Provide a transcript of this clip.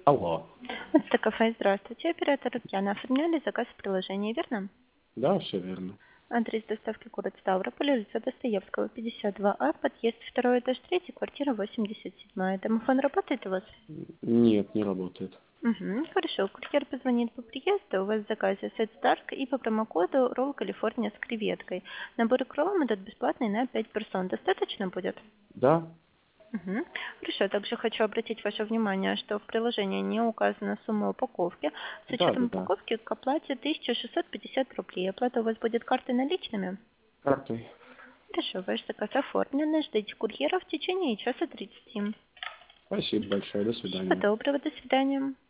Алло. Это кафе, здравствуйте. Оператор Татьяна. Оформляли заказ в приложении, верно? Да, все верно. Адрес доставки город Ставрополь, улица Достоевского, 52А, подъезд 2 этаж 3, квартира 87. Домофон работает у вас? Нет, не работает. Угу, хорошо. Курьер позвонит по приезду. У вас в заказе сет Старк и по промокоду ролл Калифорния с креветкой. Набор к роллам идет бесплатный на 5 персон. Достаточно будет? Да? Мгм. Хорошо, также хочу обратить ваше внимание, что в приложении не указана сумма упаковки. С Да, учетом да, да. упаковки к оплате 1650 рублей. Оплата у вас будет картой наличными? Картой. Хорошо, ваш заказ оформлен. Ждите курьера в течение часа 30. Спасибо большое. До Всего свидания. доброго, до свидания.